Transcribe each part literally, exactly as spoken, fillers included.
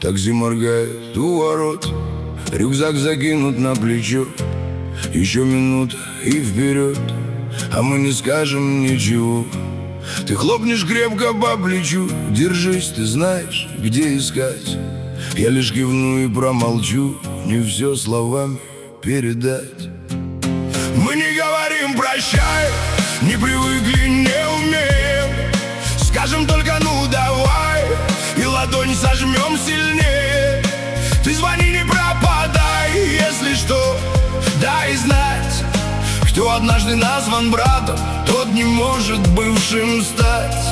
Такси моргает у ворот, рюкзак закинут на плечо. Еще минута и вперед, а мы не скажем ничего. Ты хлопнешь крепко по плечу: держись, ты знаешь, где искать. Я лишь кивну и промолчу, не все словами передать. Мы не говорим прощай, не привыкли, не умеем. Скажем только ну давай, и ладонь сожмем сильнее. Ты звони, не пропадай, если что, дай знать. Кто однажды назван братом, тот не может бывшим стать.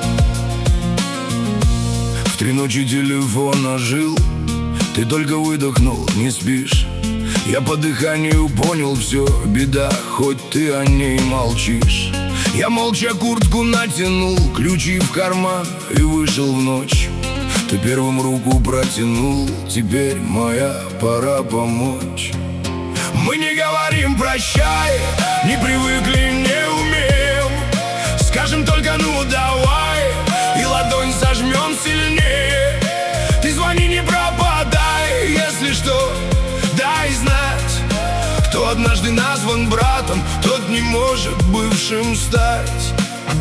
В три ночи телефон ожил, ты только выдохнул, не спишь. Я по дыханию понял все, беда, хоть ты о ней молчишь. Я молча куртку натянул, ключи в карман и вышел в ночь. Ты первым руку протянул, теперь моя пора помочь. Мы не говорим прощай, не привыкли, не умеем. Скажем только ну давай, и ладонь сожмем сильнее. Ты звони, не пропадай, если что, дай знать. Кто однажды назван братом, тот не может бывшим стать.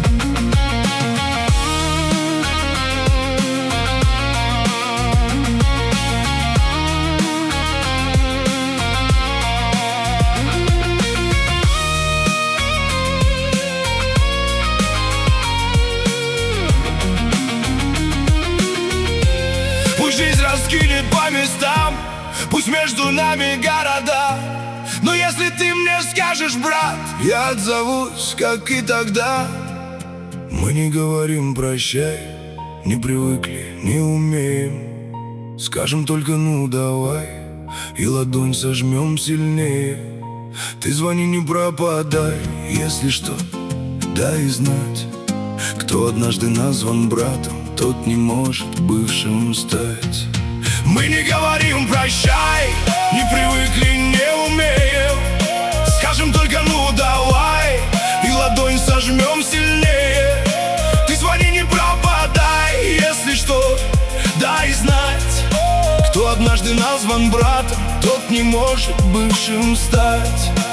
Пусть жизнь раскинет по местам, пусть между нами города, но если ты мне скажешь, брат, я отзовусь, как и тогда. Мы не говорим прощай, не привыкли, не умеем. Скажем только ну давай, и ладонь сожмем сильнее. Ты звони, не пропадай, если что, дай знать. Кто однажды назван братом, тот не может бывшим стать. Мы не говорим прощай, не привыкли, не умеем. Скажем только ну давай, и ладонь сожмем сильнее. Ты звони, не пропадай, если что, дай знать. Кто однажды назван братом, тот не может бывшим стать.